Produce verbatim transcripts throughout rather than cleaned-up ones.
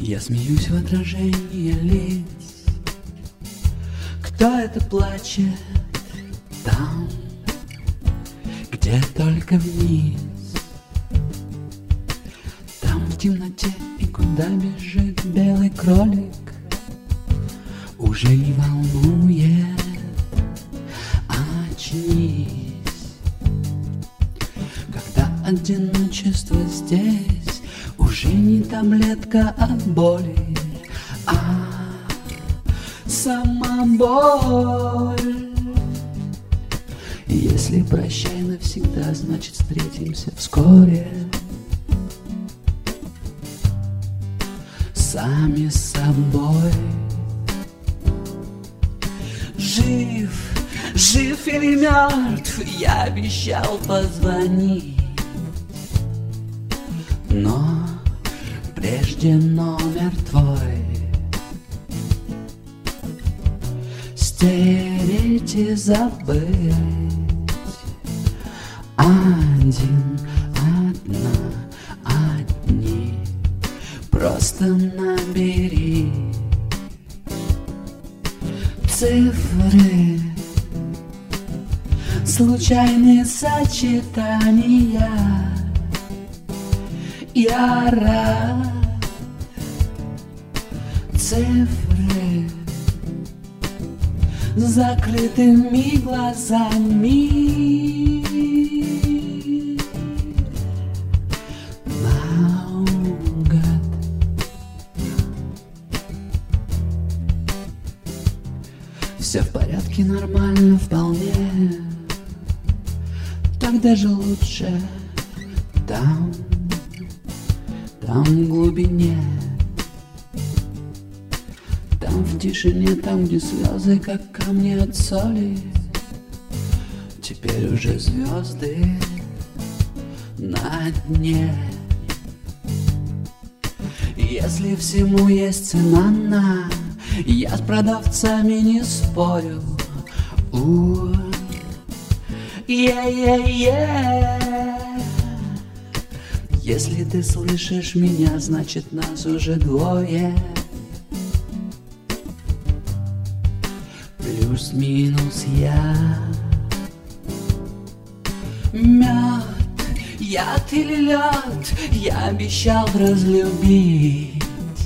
Я смеюсь в отражении лиц. Кто это плачет там, где только вниз? Там в темноте и куда бежит белый кролик уже не волнует. Очнись, когда одиночество здесь уже не таблетка от боли, а сама боль. Если прощай навсегда, значит встретимся вскоре. Сами с собой. Жив, жив или мертв, я обещал позвонить, но прежде номер твой стереть и забыть. Один, одна, одни, просто набери цифры, случайные сочетания. Я рад, цифры с закрытыми глазами. Наугад. Все в порядке, нормально, вполне. Так даже лучше. Там, там в глубине, там в тишине, там, где слезы, как камни от соли. Теперь уже звезды на дне. Если всему есть цена, на, я с продавцами не спорю. У, е-е-е. Если ты слышишь меня, значит нас уже двое. Плюс-минус я. Мед, яд или лед, я обещал разлюбить,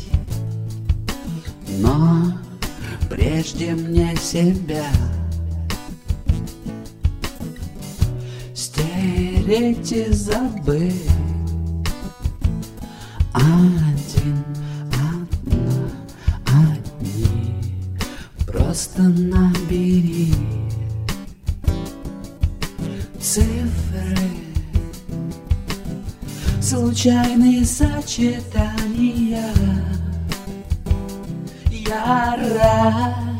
но прежде мне себя стереть и забыть. Один, одна, одни, просто набери цифры, случайные сочетания. Я рад,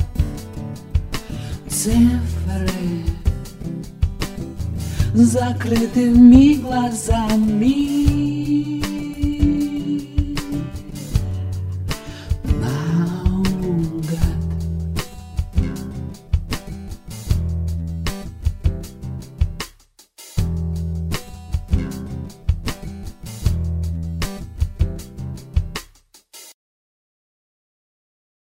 цифры с закрытыми глазами.